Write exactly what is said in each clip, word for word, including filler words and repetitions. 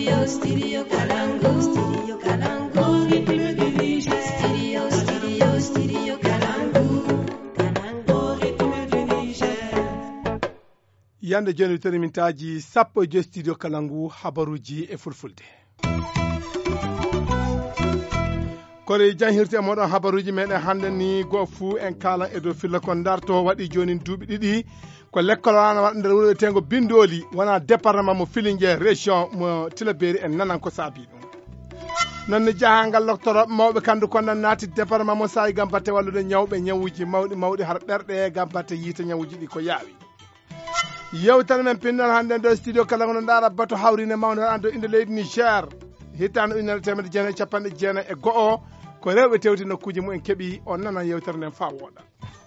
Studio, studio Kalangu. Studio Kalangu. Ritme du Niger. Studio, studio, studio Kalangu. Kalangu. Ritme du Niger. Yande joni tani mintaji sappo e studio Kalangu habaruji e fulfulde. Kore janhirte moɗon habaruji meɗen hande ni go fu en kala e do filla kon darto waɗi joni duuɓi ɗiɗi ko lekkol wana waɗa nder wuro tengo bindoli wona département mo Filingue région mo Tilaberi en nanan ko saabi ɗum nonne jahangal loktoroɓe mawɓe kandu konnan naati département mo sayi gam batte wallude ñawɓe ñawuji mawɗi mawɗi har ɓerɗe gam batte yiita ñawuji ɗi ko yaawi yewtere men pinnan hande ndo studio kala no ndara bato hawrine mawde ando inde leydi Niger hitande ujunere temedde jeenayi capanɗe jeenayi e go'o ko rewɓe tewti nokkuji mumen keeɓi on nana yewtere nden fa wooɗa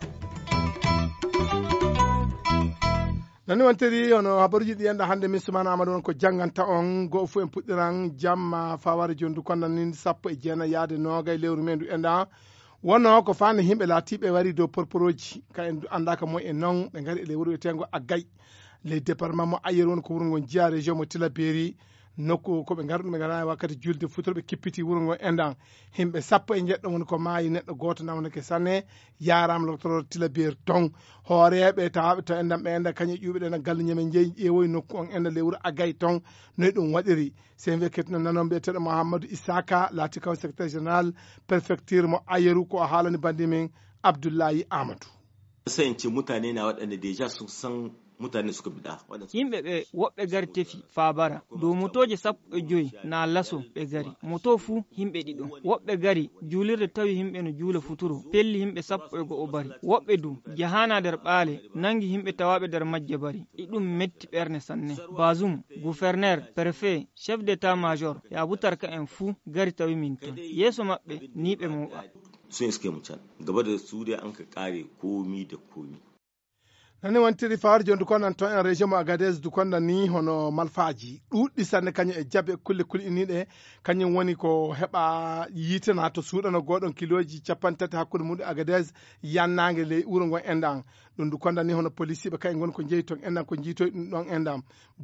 nani wontiri ono habaruji ɗi yenda hande min sumana amadou on ko jangganta on goho fo en puɗɗiran jamma faware jondu konnanin sappo e jeenayi yaade nogay lewru men ndu enda wonno ko fani himɓe laatiɓe wari dow porporoji ka en andaka moy e noon ɓe gari e lewru wiyetengo Agay les département mo Ayer woni ko wuro ngo Djiya région mo Tilaberi nokku koɓe gaari ɗum ɓe gara wakkati julde futuro ɓe kippiti wuro ngo endan himɓe sappo e jeɗɗo woni ko maayi neɗɗo goto nawnake sanne yarama loctoro Tilaberi ton hooreɓe tawaɓe to endan ɓe enda kañum ƴuɓe ɗen galle ñamen jeeyi ƴeewoyi nokku on enda lewru Agay ton noyi ɗum waɗiri sen wiye kettino nanon mbiyeteɗo Mouhamadou Isaka laati kaw secrétaire général préfecture mo Ayeru ko haalani bandi min Abdoulaye Amadou sai in ce mutane na waɗanda deja sun san mutane suka bida yimɓe ɓe woɓɓe gari tefi faabara dow motoje sappo e joyi na laso ɓe gari moto fuu himɓe ɗiɗo woɓɓe gari juulirde tawi yimɓe no juula futuro pelli yimɓe sappo e go'o bari woɓɓe du jahana nder ɓaale nangi yimɓe tawaɓe nder majje bari ɗiɗum metti ɓerne sanne basum gouverneur préfet chef d'état major e aboutarka en fuu gari tawi min ton yeeso maɓɓe ni ɓe moɓa sun iske mu can gaba da su dai an ka kare komi da komi nani wontiri fawar jondu konnan to en région mo Agadez du konnan ni hono malfaji ɗuɗɗi sanne kañum e jabbe kulle kuliniɗe kañum woni ko heɓa yitana to suuɗano goɗon kiloji capantati hakkude muɗum Agadez yannage ley wuro ngo endan ɗum du konnan ni hono police ɓe kay gon ko jeeyi ton endan ko jiitoy ɗum ɗon endan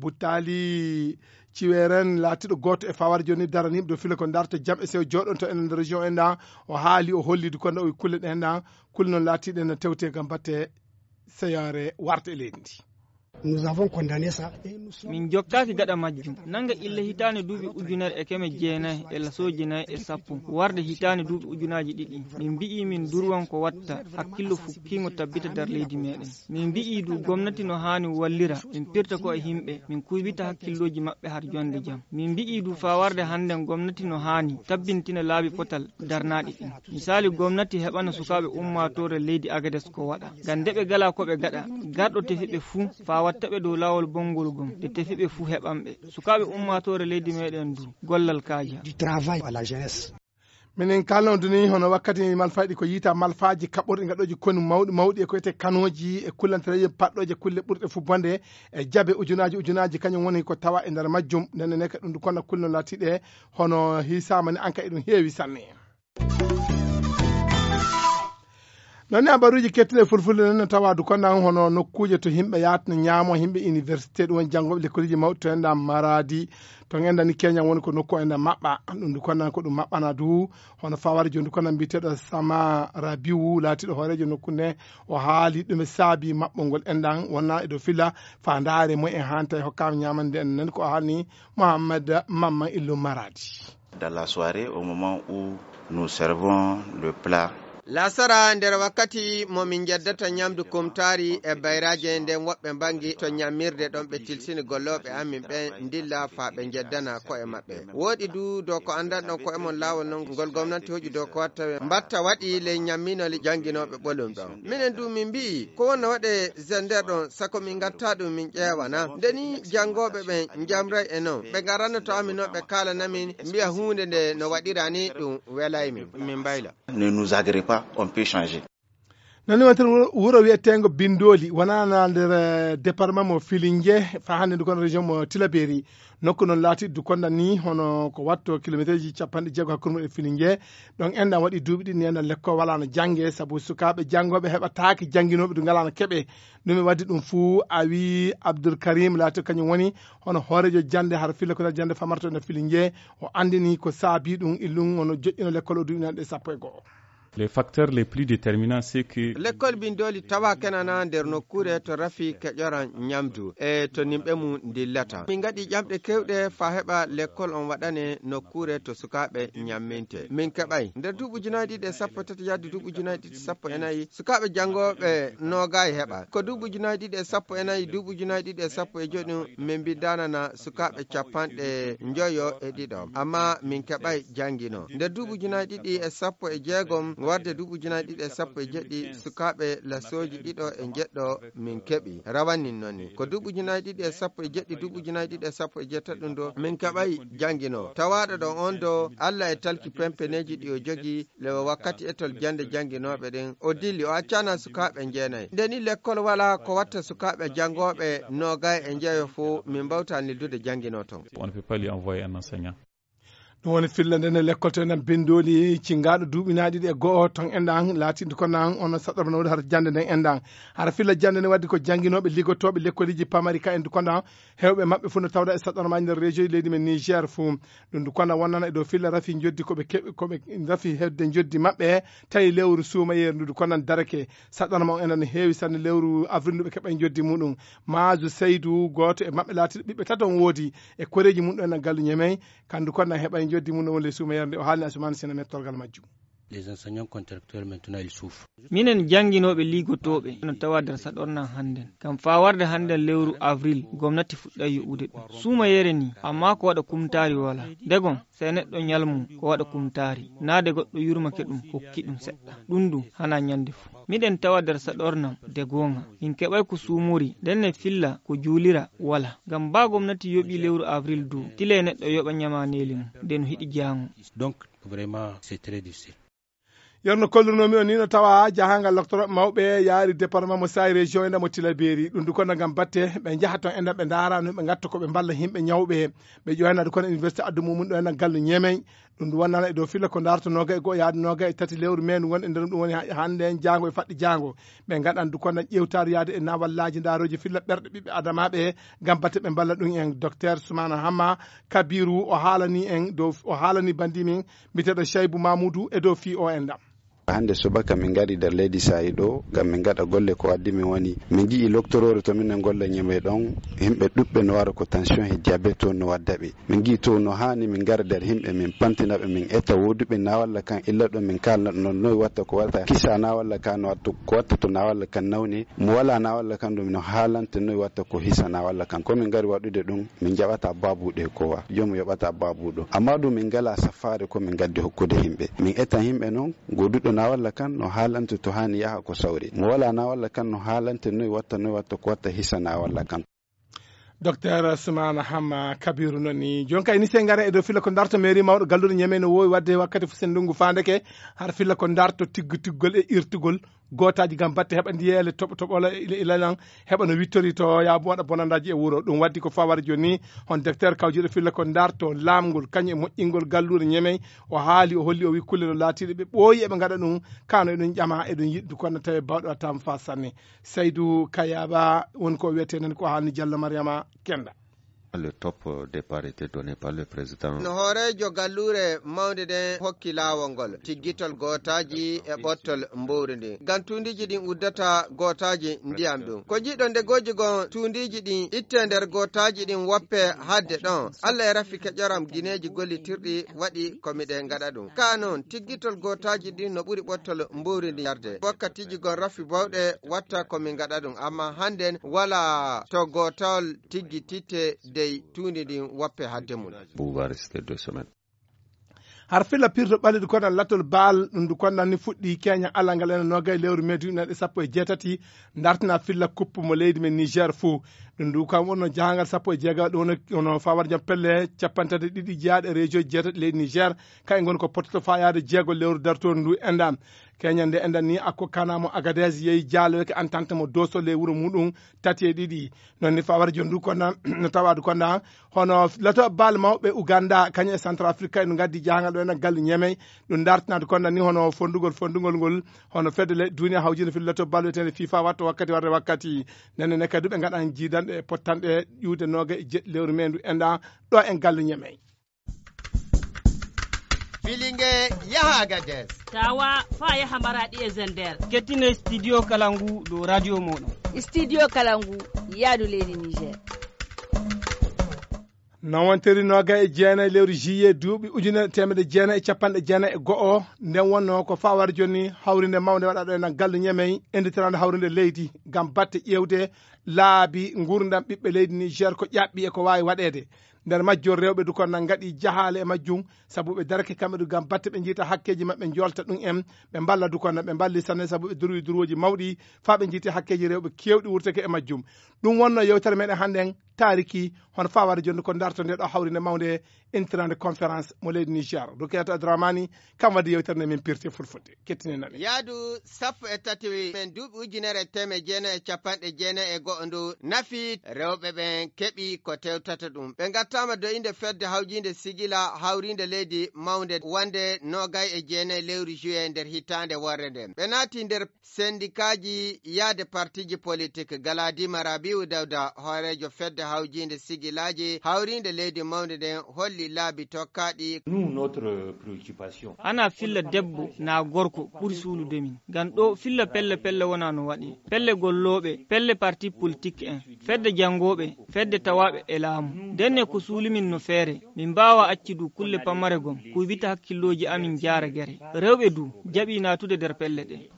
Boutali ciweren laatiɗo goto e fawar joni daraniɓe do file ko darto jam e sew joɗon to enen région endan o haali o holli du konnan o kulle ɗe endan kulle noon laatiɗe no tewte gam batte seyare warte leydi ndi nous avons condamné ça min jokkaki gaɗa majjum nanga illa hitande duuɓi ujunere e keme jeenayi e lasoji nayi e sappo warde hitande duuɓi ujunaji ɗiɗi min mbi'i min durwan ko watta hakkillo fukkigo tabbita dar leydi meɗen min mbi'i du gomnati no hani wallira min pirta ko e himɓe min kuybita hakkilloji maɓɓe har jonde jaam min mbi'i du fa warde handen gomnati no hani tabbintina laabi potal darnaɗi ɗin misali gomnati heɓana sukaɓe ummatore leydi Agades ko waɗa ngam nde ɓe gala koɓe gaɗa garɗo tefiɓe fuu fa wattaɓe dow lawol bongol gom de tefiɓe fuu heɓanɓe sukaɓe ummatore leydi meɗen du gollal kaaja du travail à la jeunesse minen kalno duni hono wakkati malfaɗi ko yiita malfaji kaɓɓorɗi gaɗoji koni mawɗi mawɗi e ko wiyete kanoji e kullantereji paɗɗoje kulle ɓurɗe fu bonde e jaabe ujunaji ujunaji kañum woni ko tawa e nder majjum ndenne ne ka ɗum du konna kulno laatiɗe hono hisamani anka e ɗum heewi sanne nonni habaruji kettuɗe fulfulde noon tawa du konnan hono nokkuje to himɓe yatno ñaamo himɓe université ɗum woni janggoɓe l'écoleji mawɗi to enɗam maradi to endani Kenya woni ko nokku enɗam maɓɓa ɗum du konnan ko ɗum maɓɓana du hono faware joni du konnan mbiteɗo Sama Rabiu laatiɗo hoorejo nokku nde o haali ɗum e saabi maɓɓolngol enɗan wonna eɗo filla fa ndaare moy en hanta e hokkama ñamande en nani ko haalni Mohamed Mamma Illo Maradi. Dans la soirée au moment où nous servons le plat lasara nder wakkati momin jeddata ñamdu kumtari e bayraje nden woɓɓe bangi to ñamirde ɗon ɓe tilsini golloɓe amin ɓe dilla fa ɓe jeddana ko'e maɓɓe woɗi du dow ko andanɗon ko'e mon lawol non ngol gomnati hoƴi dow ko watta mbatta waɗi ley ñamminol janguinoɓe ɓolum ɗon minen du min mbi ko wonna waɗe zender ɗon sako min gatta ɗum min ƴeewana ndeni jangoɓe ɓe jamray e non ɓe garanno to amin noon ɓe kalanamin mbiya hunde nde no waɗirani ɗum welaymin min mbayla ne nous agrée pas on peut changer nani wonten wuro wiyetengo bindoli wonana nder département mo Filingue fa hande kon région mo Tilaberi nokku non laati du konda ni hono ko watto kilométre ji capanɗe jeego hakkude e Filingue donc enɗam waɗi duuɓi ɗi nena lekko wala no jangge saabu sukaɓe janggoɓe heɓataki jangginoɓe du ngala no keeɓe ɗum waddi ɗum fuu a wi Abdoul Karim laati kañum woni hono hoorejo jande har filla ko jande famarto no Filingue o andini ko saabi ɗum illum ono joƴƴino lekkol o duɓinanɗe sappo e goho. Les facteurs les plus déterminants c'est que l'école bindoli tawa kenana nder nokkure to rafi keƴoran nyamdu e to nimɓe mum dillata min gaɗi ƴamɗe kewɗe fa heɓa l'école on waɗane nokkure to sukaɓe ñamminte min keɓay nder duuɓi ujunaji ɗiɗi e sappo tati yadde duuɓi ujunaji ɗiɗi sappo e nayyi sukaɓe janggoɓe nogayi heɓa ko duuɓi ujunaji ɗiɗi e sappo e nayyi duuɓi ujunaji ɗiɗi e sappo e joɗi min mbidanana sukaɓe capanɗe joyo e ɗiɗo amma min keɓay jangguino nder duuɓi ujunaji ɗiɗi e sappo e jeegom warde duuɓi ujunaji ɗiɗi e sappo e jeɗɗi sukaɓe lasoji ɗiɗo e jeɗɗo min keɓi rawannin noonni ko duuɓi ujunaji ɗiɗi e sappo e jeɗɗi duuɓi ujunaji ɗiɗi e sappo e jettaɗi ɗum ɗo min keɓay jangguino tawaɗo ɗon on do Allah e talki pempeneji ɗi o jogui le wakkati etol jande janguinoɓe ɗin o dilli o accana sukaɓe jeenayyi ndeni l'école wala ko watta sukaɓe jangoɓe nogay e jeeyo fo min mbawta nildude janguino ton. On ne peut pas lui envoyer un enseignant. ɗum woni filla nden l'école to enen bindoli cingaɗo duuɓinaɗi ɗi e goho ton enɗan laatinde konan ono saɗɗorma no waɗi har jande nden enɗan hara filla jande nde wadde ko jangguinoɓe liggotoɓe l'écoliji pamari ka en du kondan hewɓe mabɓe fof no tawda e saɗɗormaji nder région leydi men Niger fou ɗum du kondan wonnana e dow filla rafi joddi koɓe keɓe koɓe rafi hedde joddi mabɓe tawi lewru suumayeru ndu du kondan darake saɗɗorma o enen heewi sanne lewru avril ndu ɓe keɓa joddi muɗum Majou Seydou goto e mabɓe laatiɗo ɓiɓɓe taton woodi e koreji mum ɗo enen gallu ñemey kandu kondan heɓa joddi mum wole suumayerde o haalni Assoumane Sene mettorgal majjum. Les enseignants contractuels maintenant ils souffrent. Minen janginoɓe ligotoɓe no tawa nder saɗornan hannden kam fa warde hannden lewru avril gomnati fuɗɗay yoɓude ɗum suumayere ni amma ko waɗa kumtari wala degon se neɗɗo ñalmum ko waɗa kumtari naade goɗɗo yurmake ɗum hokki ɗum seɗɗa ɗum du hana ñande fu miɗen tawa nder saɗornam de gonga min keɓay ko suumori nden ne filla ko juulira wala ngam ba gomnati yoɓi lewru avril du tile neɗɗo yoɓa ñamaneli mum nde no hiɗi jango. Donc vraiment c'est très difficile. yerno kollunomi o ni no tawa jahangal loctoroɓe mawɓe yaari département mo sayi région enda mo Tilaberi ɗum du kono gam batte ɓe jaha toon enda ɓe darano ɓe gatta koɓe balla himɓe ñawɓe ɓe ƴoynade kono université addu mumum ɗo enda gallu ñemey ɗum du wonnana e dow filla ko darto noga e goho yaade noga e tati lewru men won e nder ɗum woni hande en jango e faɗɗi jango ɓe gaɗan du kono ƴewtade yaade e nawallaji daroji filla ɓerɗe ɓiɓɓe adamaɓe gam batte ɓe balla ɗum en docteur Soumana Hamma Kabirou o haalani en dow o haalani bandi min mbiteɗo Cheibou Mamoudou e dow fi o endam. hande subaka min gari nder leydi sayi ɗo gam min gaɗa golle ko waddi min woni min jii loctorore to minen golle ñeme ɗon himɓe ɗuɓɓe no wara ko tension e diabete to no wadda ɓe min jii to no hani min gara nder himɓe min pantinaɓe min etta woduɓe na walla kan illa ɗo min kalna ɗo noyi watta ko watta kisa na walla ka no watta ko watta to na walla kan nawni mo wala na walla kan ɗum no haalante noyi watta ko hisa na walla kan komin gari waɗude ɗum min jaɓata babuɗe kowa jomu yoɓata babuɗo amma ɗum min gala safare ko min gaddi hokkude himɓe min etta himɓe noon goduɗo na walla kan no haalante to hani yaha ko sawri mo wala na walla kan no haalante noyi watta noyi watta ko watta hisa na walla kan. docteur Soumana Hamma Kabirou noni jonka ini se ngara e do filla ko darto mairie mawɗo galluɗo ñeme no wowi wadde wakkati fof sen ndungu fandeke har filla ko darto tiggu tiggol e irtugol gotaji gam batte heɓa ndiyele toɓo toɓola ilalan heɓa no wittori to yaabo waɗa bonandaji e wuuro ɗum waddi ko fawara joni hon docteur kawjiɗo filla ko darto lamgol kañum e moƴƴingol galluɗo ñeme o haali o holli o wi kulle no laatiɗe ɓe ɓooyi eɓe gaɗa ɗum kano eɗum ƴama eɗum yiɗdu kono tawi bawɗo atama fa sanne Seydou Kayaba woni ko wiyete nen ko haalni Diallo Mariama Kenda. Le top départ était donné par le président. No horejo gallure mawde den hokki lawol ngol tiggitol gotaji e ɓottol mbowri ndi ngam tundiji ɗin uddata gotaji ndiyam ɗum ko jiɗo nde goji gon tundiji ɗin itte nder gotaji ɗin woppe hadde ɗon Allah e rafi keƴoram guineji gollitirɗi waɗi komiɗen gaɗa ɗum ka noon tiggitol gotaji ɗin no ɓuuri ɓottol mbowri ndi yarde wakkatiji gon rafi bawɗe watta komin gaɗa ɗum amma hannden wala to gotol tiggi titte de tundi ɗin woppe hadde mum Bouba resté deux semaines. har filla pirto ɓaliɗo kono lattol baal ɗum du konnan ni fuɗɗi keña alangal ene nogay lewru medu ina ɗe sappo e jeetati dartina filla kuppu mo leydi men Niger fou ɗum du kam wonno jahangal sappo e jeegal ɗum ono fawar jam pelle capantati ɗiɗi jeyaɗe région jeetati leydi Niger kay gon ko pototo fa yaade jeegol lewru darto ndu endam keñande endan ni akko kanamo Agadez yeyi jaalo ke entente mo doso le wuro muɗum tati e ɗiɗi non ni fawar jondu konda no tawadu konda hono lato bal mawɓe Uganda kañum e Central Africa en gaddi jahangal ɗo en galle ñemey ɗum dartinade konda ni hono fondugol fondugol ngol hono fedde le duniya hawjinde fi lato bal wetende FIFA watto wakkati warde wakkati nenne ne kadi ɓe gaɗan jiidanɗe pottanɗe ƴiwde noga e jeɗɗi lewru mendu enda ɗo en galle ñemey filinge yaha Agadez tawa fa yaha Maradi e Zender kettine studio Kalangu do radio moɗon studio Kalangu yaadu leydi Niger nawantiri noga e jeena e lewru juillet duuɓi ujune temedde jeena e capanɗe jeena e go'o nden wonno ko fawar joni hawrinde mawde waɗa ɗo e gallu ñemey enditirande hawrinde leydi gam batte ƴewde laabi gurdam ɓiɓɓe leydi Niger ko ƴaɓɓi e ko wawi waɗede nder majjor rewɓe du kon nan gaɗi jahale e majjum sabu ɓe darake kamɓe du gam batte ɓe jiita hakkeji mabɓe jolta ɗum en ɓe balla du kon ɓe balli sanne sabu ɓe duroyi duroji mawɗi fa ɓe jiiti hakkeji rewɓe kewɗi wurtake e majjum ɗum wonno yewtere meɗen hannde tariki hono fawade jonde ko darto nde ɗo hawrinde mawde intrande conférence mo leydi Niger Rukayatu Adramani kam wadde yewtere nde min pirte fulfulde kettini nani yaadu sappo e tati men duuɓi ujunere teme jeena e capanɗe jeena e go'o ndu nafi rewɓe ɓen keɓi ko tewtata ɗum ɓe gattama do inde fedde hawjinde sigila hawrinde leydi mawde wande nogay e jeena e lewru juillet nder hitande worre nden ɓe naati nder sendikaji yaade partiji politique Galadima Rabiu Dawda hoorejo fedde hawjinde sigilaji hawrinde leydi mawde nden holli laabi tokkaɗi ana filla debbo na gorko ɓuri suulude min ngam ɗo filla pelle pelle wona no waɗi pelle golloɓe pelle parti politique en fedde jangoɓe fedde tawaɓe e laamu denne ko suulimin no feere min mbawa accidu kulle pammare gon kuybita hakkilloji amin jaara guere rewɓe du jaɓi natude nder pelle ɗe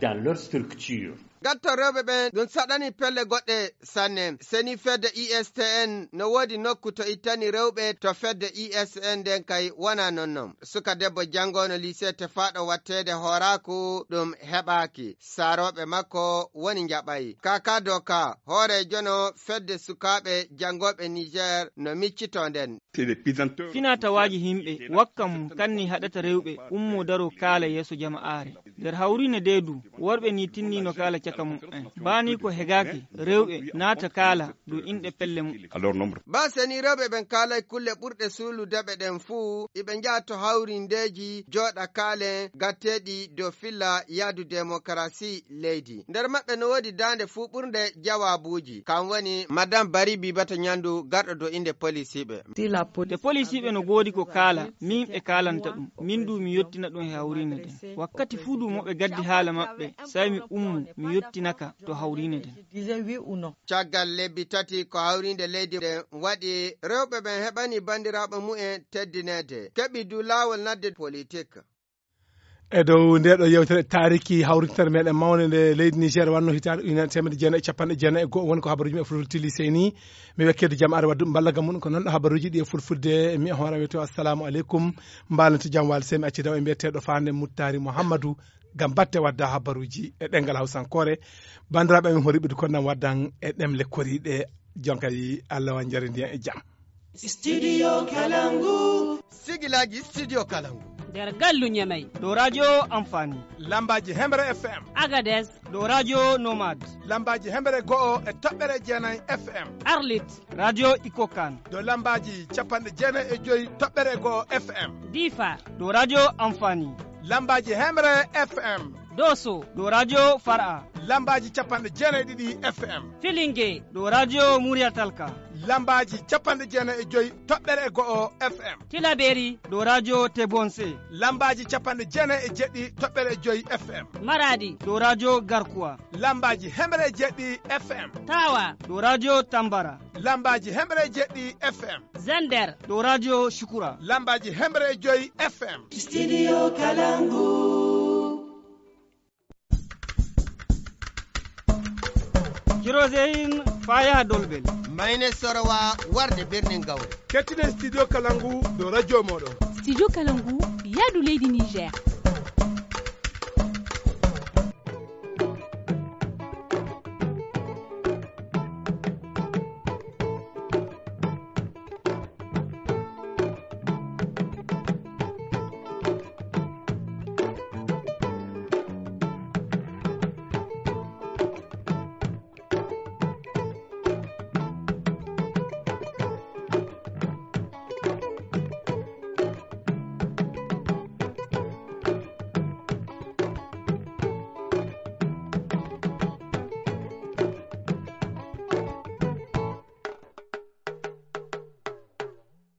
gatto rewɓe ɓen ɗum saɗani pelle goɗɗe sanne seni fedde I S T N no woodi nokku to ittani rewɓe to fedde I S N nden kay wona nonnon suka debbo jangono lycée tefaɗo wattede horaku ɗum heɓaki saroɓe makko woni jaɓayi kaka doka hoore jono fedde sukaɓe jangoɓe Niger no miccito nden fina tawaji himɓe wakkam kanni haɗata rewɓe ummo daro kaala yeeso jama'are nder hawrine deedu worɓe ni tinni no kaala caka mum'en bani ko hegaki rewɓe naata kaala do inɗe pelle mum ba seni rewɓe ɓen kaalay kulle ɓurɗe suuludeɓe ɗen fuu iɓe njaha to hawrindeji jooɗa kaalen gatteɗi dow filla yaadu démocratie leydi nder maɓɓe no woodi dande fuu ɓurde jawabuji kam woni madame Bari Bibata Nyandu garɗo dow inde policiɓe de policiɓe no goodi ko kaala min ɓe kaalanta ɗum min du mi yettina ɗum e hawrine nden wakkati fuu du moɓe gaddi haala maɓɓe sai mi ummu mi yettinaka to hawrine nden caggal lebbi tati ko hawrinde leydi nden waɗi rewɓe ɓen heɓani bandiraɓe mu'en teddinede keɓi du laawol nadde politique e dow nde ɗo yewtere tariki hawrintere meɗen mawde nde leydi Niger wanno hitande ujunere temedde jeena e capanɗe jeena e goho woni ko habaruji men e fulfulde tilli seni mi wekkede jaam are waddu ballaga mum ko noon ɗo habaruji ɗi e fulfulde mi hoore wiyeto assalamu aleykum mbalanto jaam waali semi accidaw e mbiyeteɗo fande Muttari Mouhamadou gam batte wadda habaruji e ɗengal hawsankore bandiraɓe amin horiɓe ko nan waddan e ɗemle koriɗe jonkay Allah wa jaridi e jaam studio Kalangu sigilaji studio Kalangu nder gallu ñamay do radio amfani lambaji Hemre F M Agadez do radio Nomad lambaji Hemre go'o e toɓɓere jeenayi F M Arlit radio Ikokan do lambaji capanɗe jeenayi e joyi toɓɓere go'o F M Difa do radio amfani lambaji Hemre F M Doso do radio Far'a lambaji capanɗe jeenayi ɗiɗi F M Filinge do radio Muria Talka lambaji capanɗe jeenayi e joyi toɓɓere go'o F M Tilaberi do radio Tebonse lambaji capanɗe jeenayi e jeɗɗi toɓɓere joyi F M Maradi do radio Garkuwa lambaji Hemre jeɗɗi F M Tawa do radio Tambara lambaji Hemre jeɗɗi F M Zender do radio Shukura lambaji Hemre joyi F M studio Kalangu Kirozein Faya Dolbel mayne sorowa warde birnin gawre kettine studio Kalangu do radio moɗon studio Kalangu yaadu leydi Niger